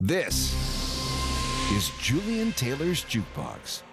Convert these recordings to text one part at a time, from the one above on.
This is Julian Taylor's Jukebox.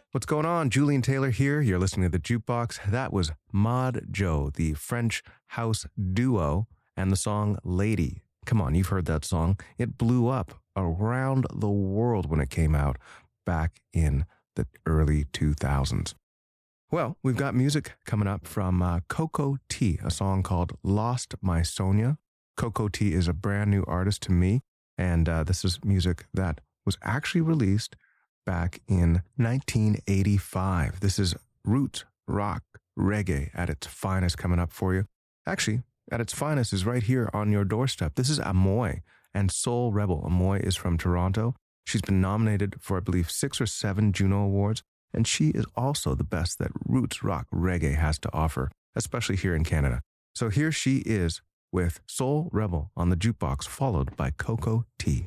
What's going on? Julian Taylor here. You're listening to The Jukebox. That was Mod Joe, the French house duo, and the song Lady. Come on, you've heard that song. It blew up around the world when it came out back in the early 2000s. Well, we've got music coming up from Coco T, a song called Lost My Sonia. Coco T is a brand new artist to me, and this is music that was actually released back in 1985. This is roots, rock, reggae at its finest coming up for you. Actually, at its finest is right here on your doorstep. This is Amoy and Soul Rebel. Amoy is from Toronto. She's been nominated for, I believe, 6 or 7 Juno Awards, and she is also the best that roots, rock, reggae has to offer, especially here in Canada. So here she is with Soul Rebel on The Jukebox, followed by Coco T.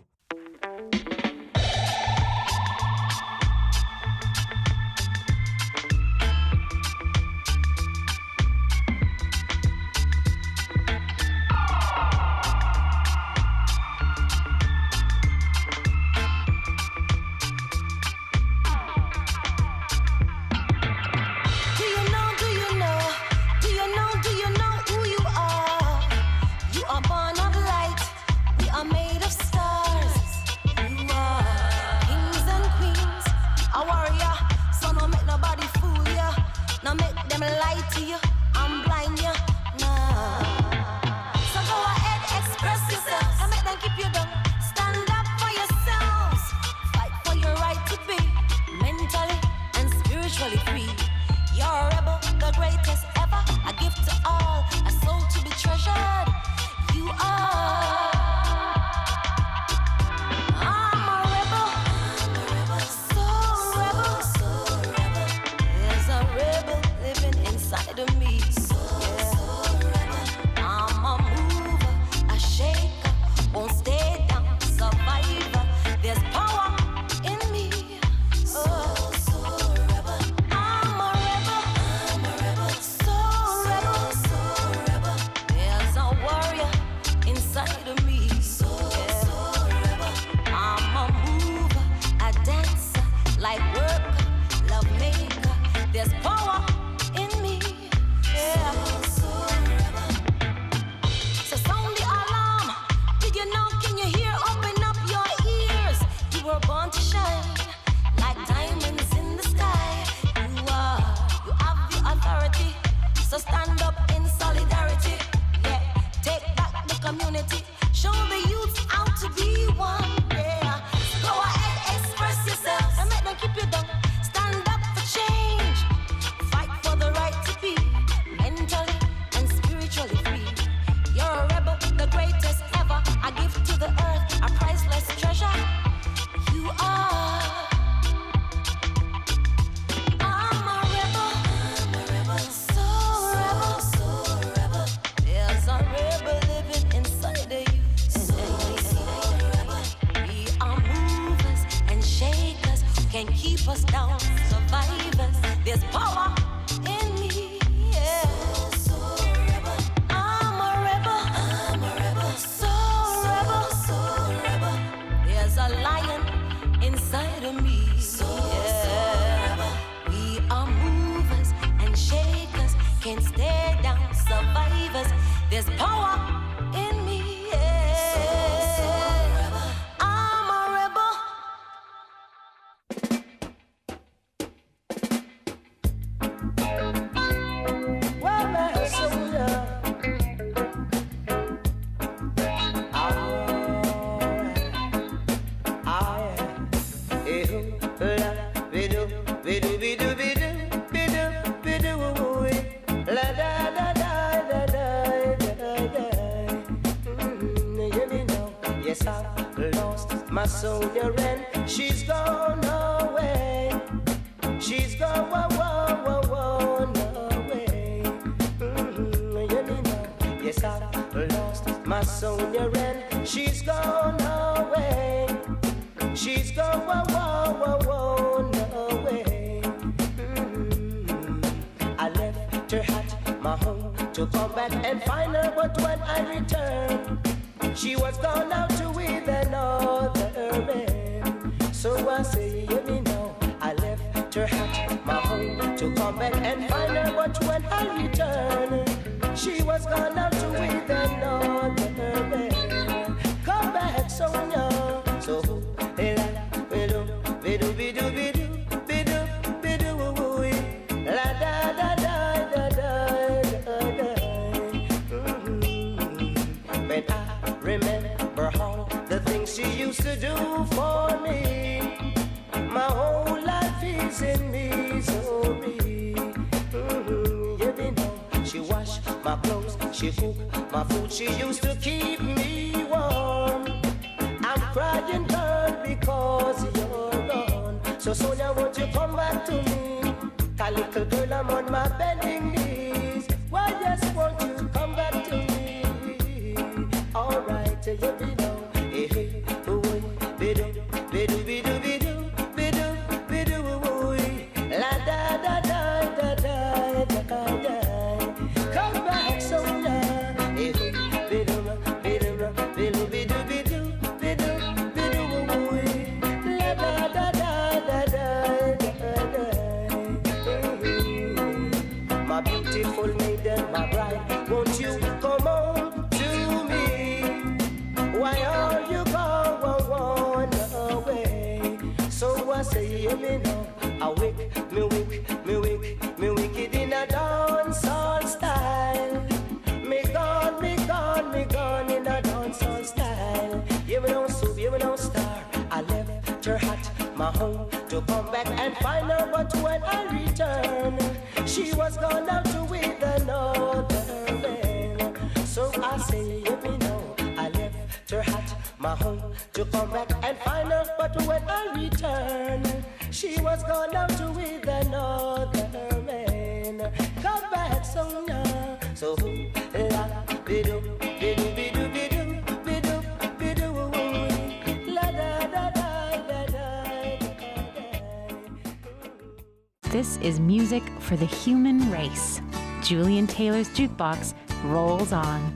To come back and find her, but when I returned, she was gone out to with another man. So I say, hear me now, I left her hat come back and find her, but when I return, she was gone out with another man. Come back, Sonia. So, she used to do for me. My whole life is in misery. You know, she wash my clothes, she cook my food, she used to keep me warm. I'm crying, girl, because you're gone. So Sonia, won't you come back to me? A little girl, I'm on my bending knees. Why, yes, won't you come back to me? Alright, you know. My beautiful maiden, my bride, won't you come home to me? Why are you gone away? So I say, me now, I wake, me wicked in a dancehall style. Me gone in a dancehall style. You me no soup, you me no star. I left her hat, my home, to come back and find her, but when I return, she was gone out with another man. So I say, me know, I left her hat, my home, to come back and find her, but when I return, she was gone out with another man. Come back, Sonia. So la bidu bidu bidu bidu bidu bidu la da da da da da. This is music for the human race. Julian Taylor's Jukebox rolls on.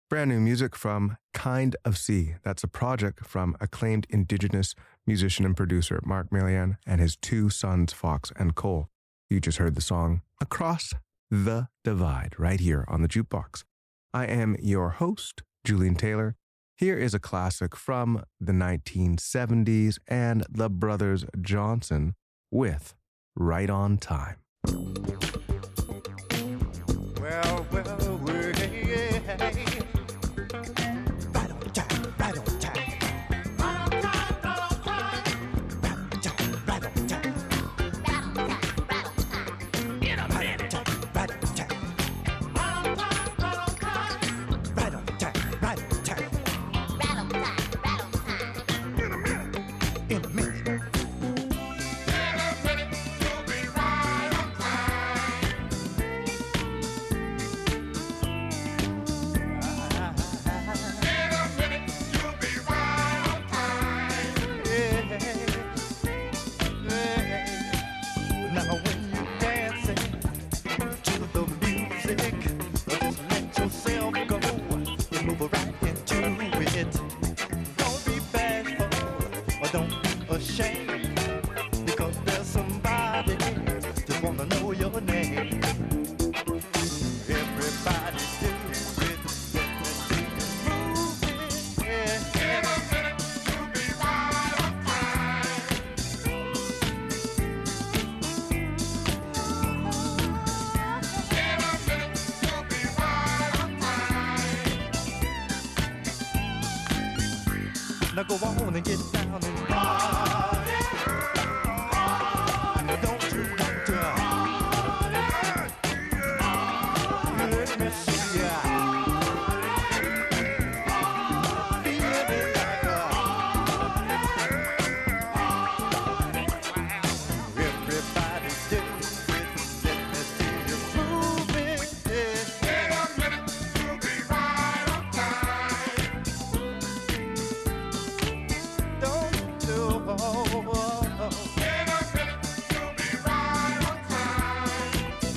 Brand new music from Kind of Sea. That's a project from acclaimed Indigenous musician and producer Mark Millian and his two sons, Fox and Cole. You just heard the song Across the Divide right here on the Jukebox. I am your host, Julian Taylor. Here is a classic from the 1970s and the Brothers Johnson with Right on Time. Well, we're right on time, right on time. Right on time, right on time. In a minute, right on time. Right on time, right on time. In a minute, in a minute. Now go on and get down and party. Don't you want to? Let me see ya. Feel it like everybody do it. Let me see you move it. In a minute, you'll be right on time. Don't do in a minute, you'll be right on time.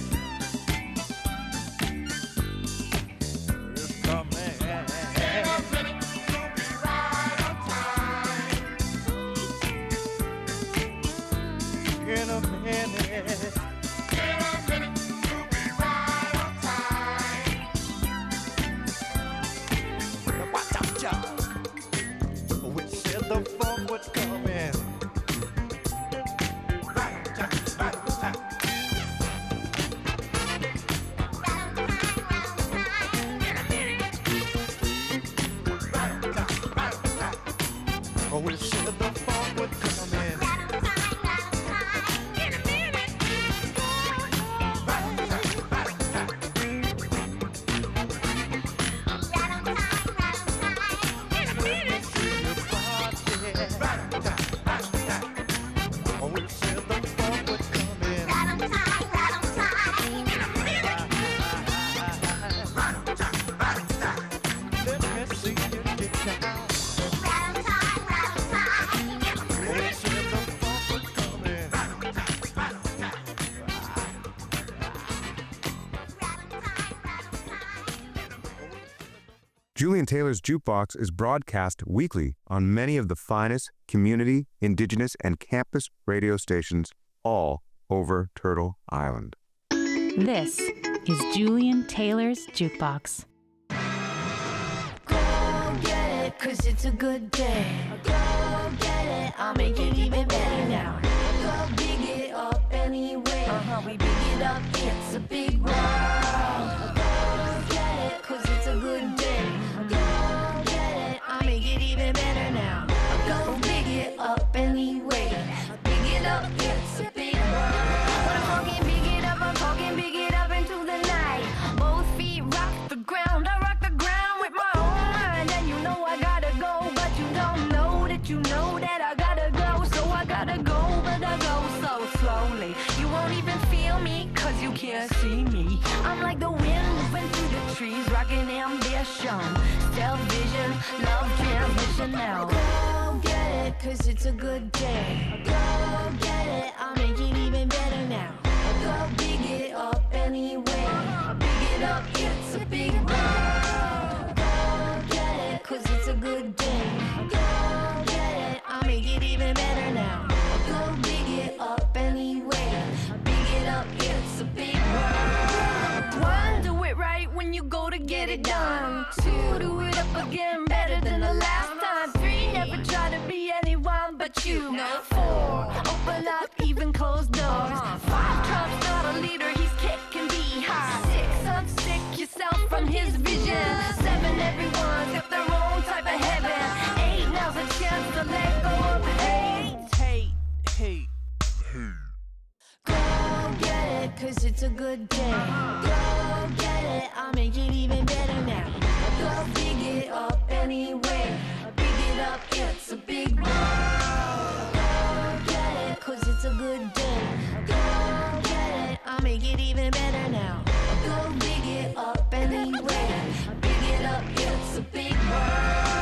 It's coming. In a minute, you'll be right on time. In a minute. In a minute, you'll be right on time. Watch out, y'all. We said the funk would come in. Right on time, right on time. In a minute. Right on time, right on time. We said the funk would come in. In a minute. Right on time, right on time. In a minute. See the party. Right on time, right on time. We said the funk would come in. In a minute. Right on time, right on time. Let me see you get down. We said the funk would come in. Right on time, right on time. Julian Taylor's Jukebox is broadcast weekly on many of the finest community, indigenous, and campus radio stations all over Turtle Island. This is Julian Taylor's Jukebox. Go get it, 'cause it's a good day. Go get it, I'll make it even better now. Go big it up anyway. We big it up, it's a big world. Go get it, 'cause it's a good day. Go get it, I'll make it even better now. Go big it up anyway. Big it up, it's a big world. When I'm talking big it up, I'm talking big it up into the night. Both feet rock the ground, I rock the ground with my own mind. And you know I gotta go, but you don't know that you know that I gotta go. So I gotta go, but I go so slowly. You won't even feel me, 'cause you can't see me. I'm like the wind moving through the trees, rocking ambition. Self-vision, love transmission now. Go get it, 'cause it's a good day. Go get it, I'll make it even better now. Go big it up anyway. Big it up, it's a big world. Go get it done. 2, do it up again, better than the last time. 3, never try to be anyone but you. 4, open up even closed doors. 5, Trump's not a leader, he's kicking behind. 6, unstick yourself from his vision. 7, everyone's got their own type of heaven. 8, now's a chance to let go of hate. Hate. Go get it, cause it's a good day. Go get it, I'll make it even better now. Go big it up anyway. Big it up, it's a big one. Go get it, cause it's a good day. Go get it, I'll make it even better now. Go big it up anyway. Big it up, it's a big one.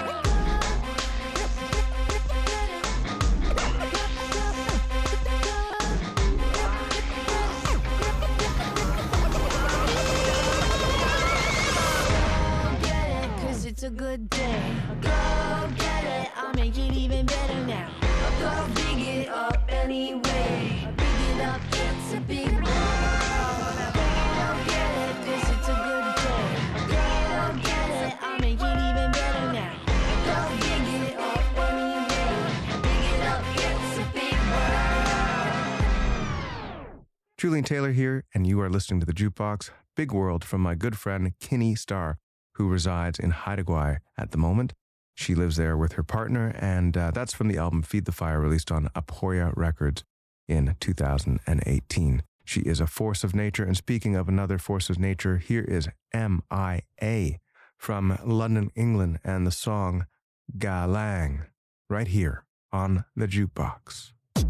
It's a good day. Go get it, I'll make it even better now. Go big it up anyway. Big it up, it's a big one. Go get it, cause it's a good day. Go get it, I'll make it even better now. Go big it up anyway. Big it up, it's a big one. Julian Taylor here, and you are listening to The Jukebox, Big World, from my good friend Kinney Starr, who resides in Haida Gwaii at the moment. She lives there with her partner, and that's from the album Feed the Fire, released on Aporia Records in 2018. She is a force of nature, and speaking of another force of nature, here is M.I.A. from London, England, and the song Galang, right here on The Jukebox.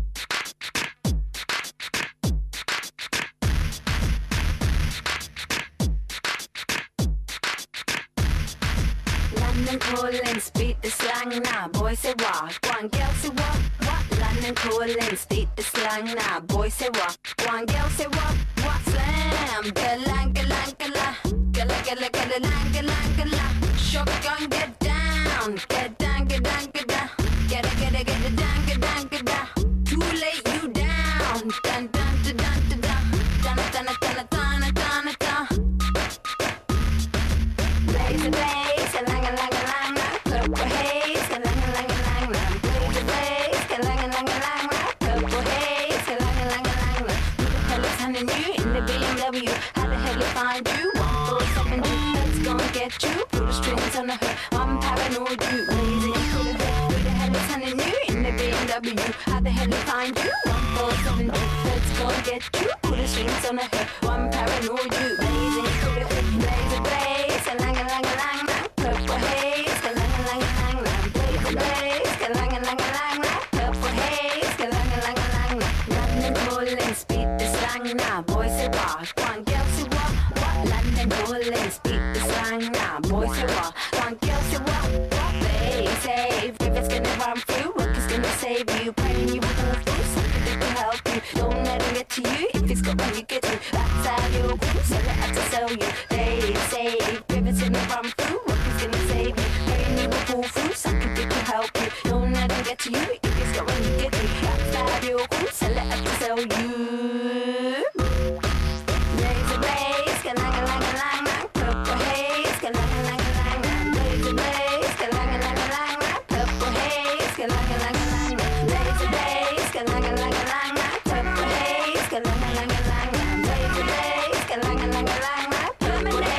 London calling, speak the slang now. Boy say what? One girl say what? What? London calling, speak the slang now. Boy say what? One girl say what? What? Slam. Galang, galang, galang. Gala, gala, gala, lang, galang, galang. Shotgun, get down. Get down, get down, get down. Get it, get it, get it down, get down, get down. Too late, you down. Dun, dun, dun, dun, dun, dun. Dun, dun, dun, dun, dun, dun, dun. Blaze the blaze, galang, galang, galang. Purple haze, galang, galang, galang. Blaze the blaze, galang, galang, galang. Purple haze, galang, galang, galang. Who the hell is hunting you in the BMW? How the hell you find you? 147, let's go and get you. Put the strings on the hook, I'm paranoid you. Lazy, who the hell is hunting you in the BMW? How the hell you find you? 147, let's go and get you. Put the strings on the hook, I'm paranoid you. Lazy, who the blaze the blaze, galang, galang, galang. Purple haze, galang, galang, galang. Blaze the blaze, galang, galang, galang. Purple haze, galang, galang, galang. London calling, speak the slang now. Boy say what? One girl say what? What? London calling, speak the slang now. Boy say what? One girl say what? What? They say rivers gonna run through, work is gonna save you. Praying you will go through, something that will help you. Don't let it get to you. If it's got one, you get through. That's how you'll go. Sell it out to sell you. They say rivers gonna run through, work is gonna save you. Praying you will pull through, something that will help you. Don't let it get to you. If it's got one, you get through. That's how you'll go. Sell it out to sell you. Blaze the blaze, galang, galang, galang. Purple haze, galang, galang, galang. Blaze the blaze, galang, galang, galang. Purple haze, galang, galang, galang. Blaze the blaze, galang, galang, galang. Purple haze, galang, galang, galang. Blaze the blaze, galang, galang, galang. Purple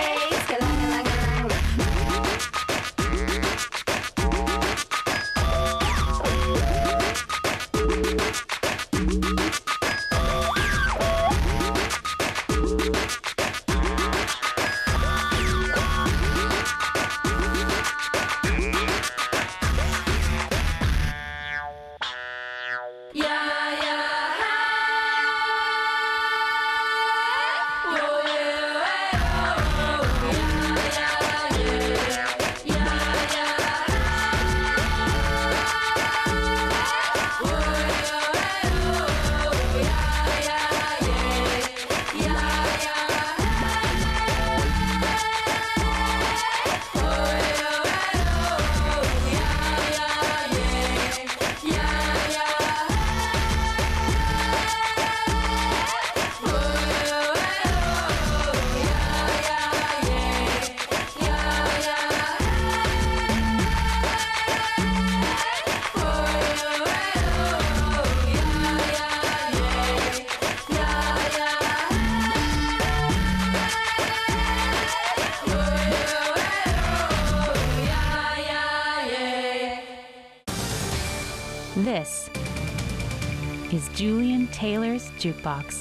this is Julian Taylor's Jukebox.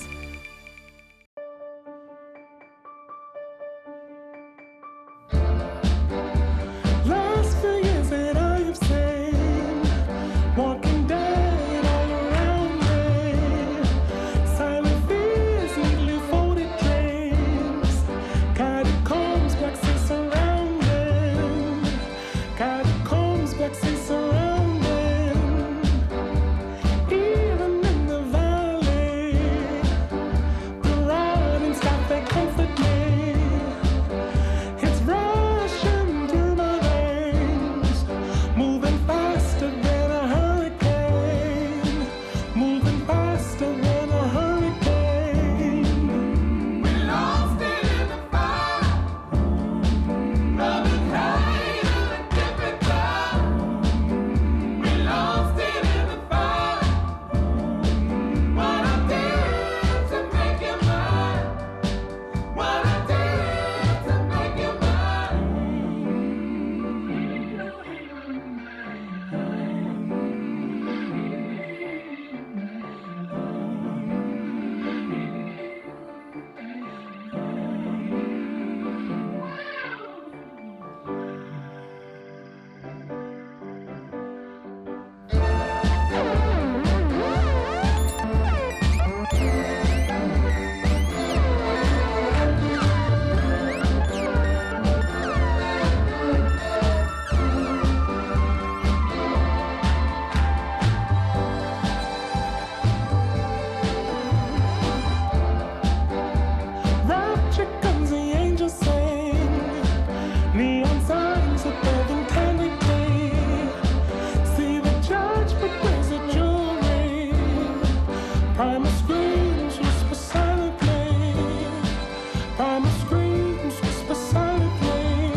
Last few years that I have seen, walking dead all around me, silent fears, neatly folded dreams, catacombs, vaccines surrounding, catacombs, vaccines surrounding, even in the valley, the rod and staff that comfort me. It's rushing through my veins, moving faster than a hurricane, moving faster than a hurricane. We lost it in the fire, loving high and different cloud. We lost it in the fire. What I did to make you mine, what I did to make you mine. Rapture comes, the angels sing, neon signs above eternity. See the judge, but where's the jury? Primal screams, whisper silently. Primal screams, whisper silently.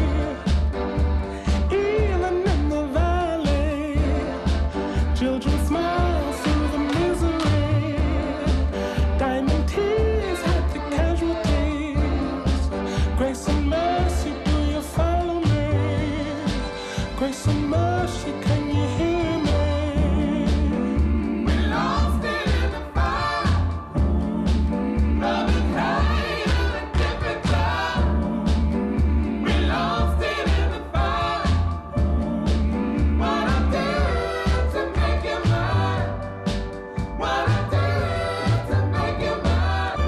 Even in the valley, children smile through the misery. Diamond tears had the casualties. Grace and mercy, do you follow me? Grace and mercy, can you hear me? We lost it in the fire, loving high and different cloud. We lost it in the fire. What I did to make you mine, what I did to make you mine.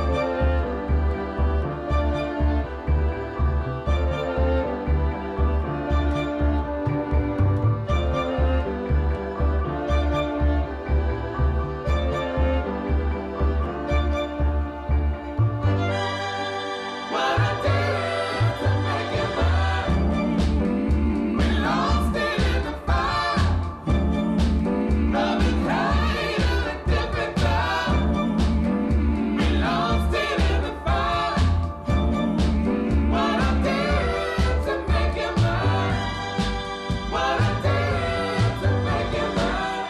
What I did to make you mine. We lost it in the fire, loving high and different cloud. We lost it in the fire. What I did to make you mine, what I did to make you mine.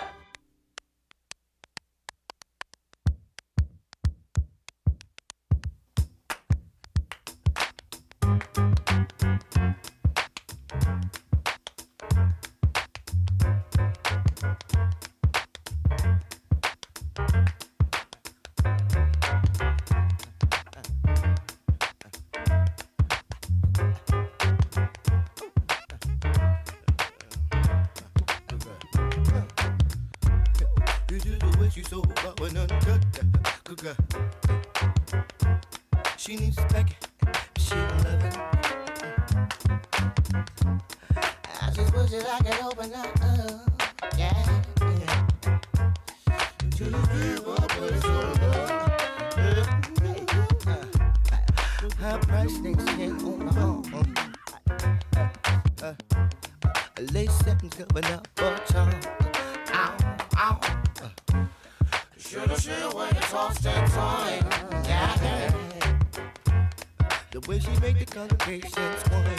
You do the way she so raw and uncut. Good girl. She needs to back it. She love it. I just wish that I could open up. Yeah. To give up, but it's over. Her price things ain't on the home. Lace settings coming up for time. Ow, ow. Shoulda, when you tossed and toying. Yeah. The way she make the congregation swing.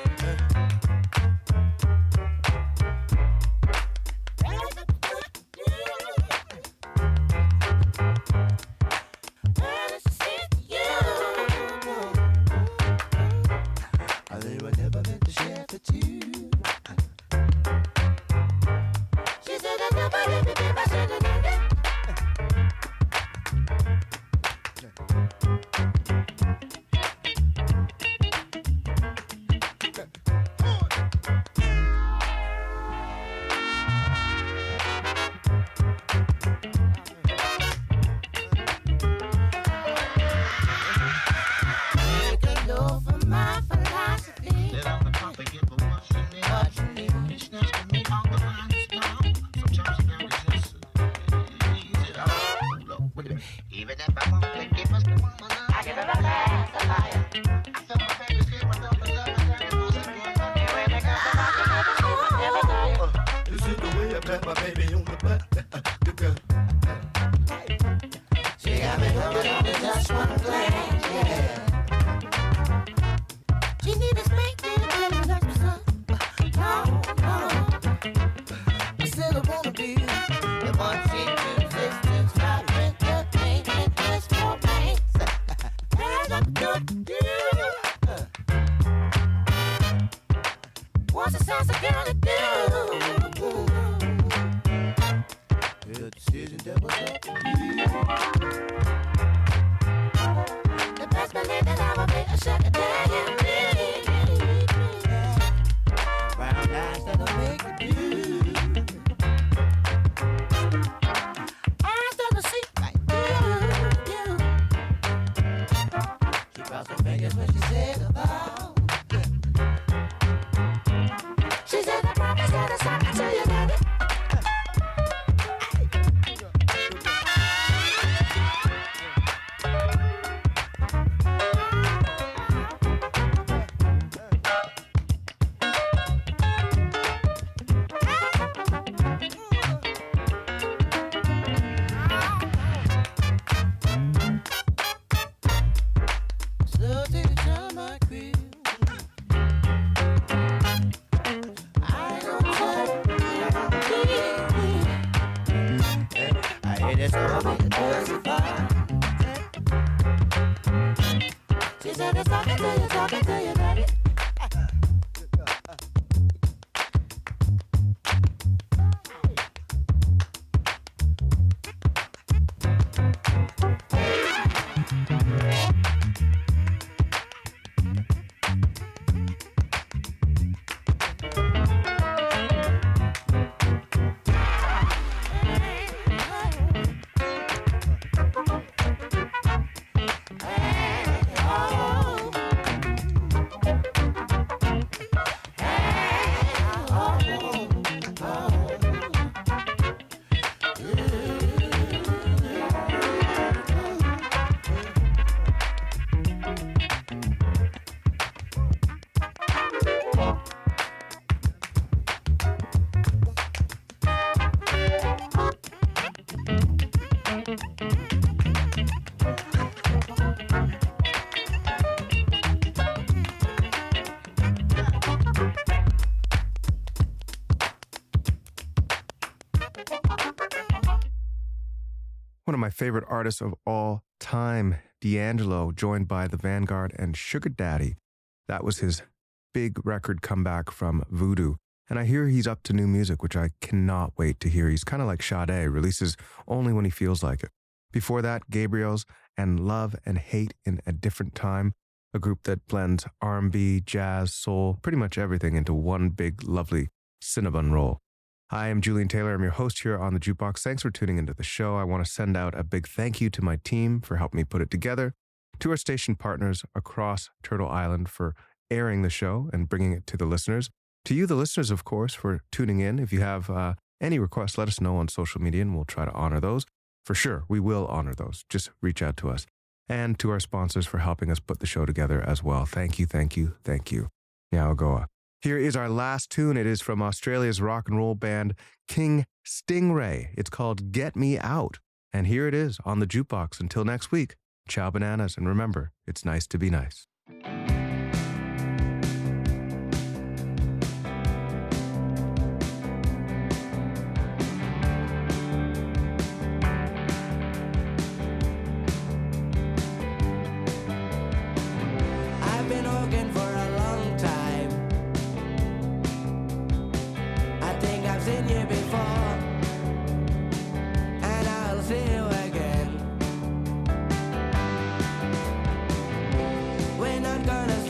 They were never meant to share for two. She said, I never let me be my what's the sense of girl to do? The decision that was up to you. The best believe that I will be a sugar daddy. Brown eyes that'll make you do. Eyes that'll see like you. She crossed her fingers when she said goodbye. She said the promise that it's something to you, daddy. One of my favorite artists of all time, D'Angelo, joined by The Vanguard and Sugar Daddy. That was his big record comeback from Voodoo. And I hear he's up to new music, which I cannot wait to hear. He's kind of like Sade, releases only when he feels like it. Before that, Gabriel's and Love and Hate in a Different Time, a group that blends R&B, jazz, soul, pretty much everything into one big, lovely Cinnabon roll. Hi, I'm Julian Taylor. I'm your host here on the Jukebox. Thanks for tuning into the show. I want to send out a big thank you to my team for helping me put it together, to our station partners across Turtle Island for airing the show and bringing it to the listeners, to you, the listeners, of course, for tuning in. If you have any requests, let us know on social media and we'll try to honor those. For sure, we will honor those. Just reach out to us. And to our sponsors for helping us put the show together as well. Thank you, thank you, thank you. Nyaogoa. Here is our last tune. It is from Australia's rock and roll band King Stingray. It's called Get Me Out. And here it is on the Jukebox. Until next week, ciao bananas. And remember, it's nice to be nice. I've been working for a long time. I think I've seen you before, and I'll see you again. We're not gonna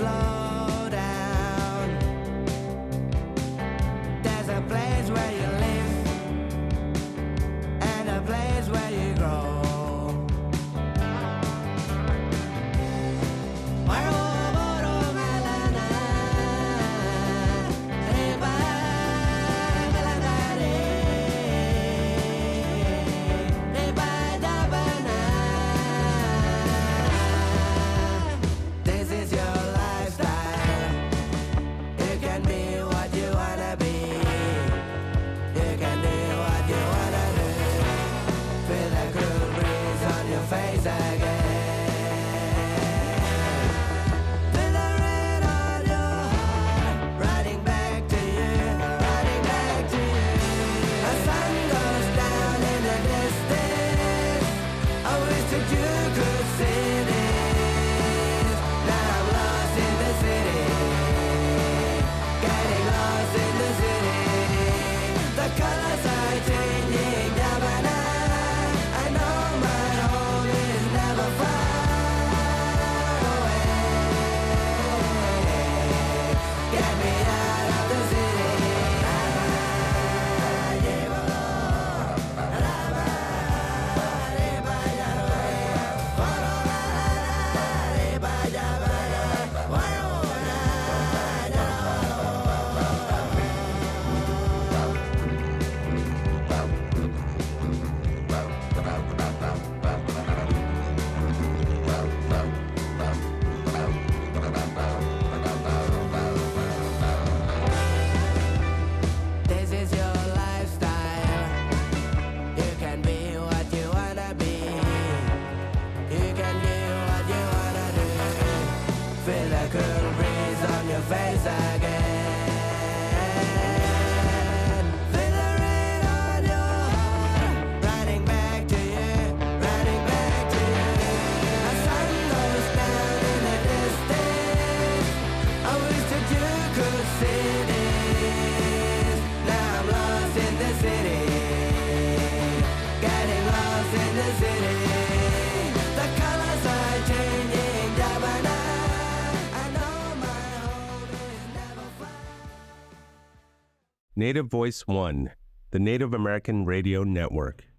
again. Fiddling on your heart, riding back to you, riding back to you. A sun goes down in the distance. I wish that you could see this. Now I'm lost in the city, getting lost in the city. The colors are changing, Jabana. I know my home is never far. Native Voice One, the Native American Radio Network.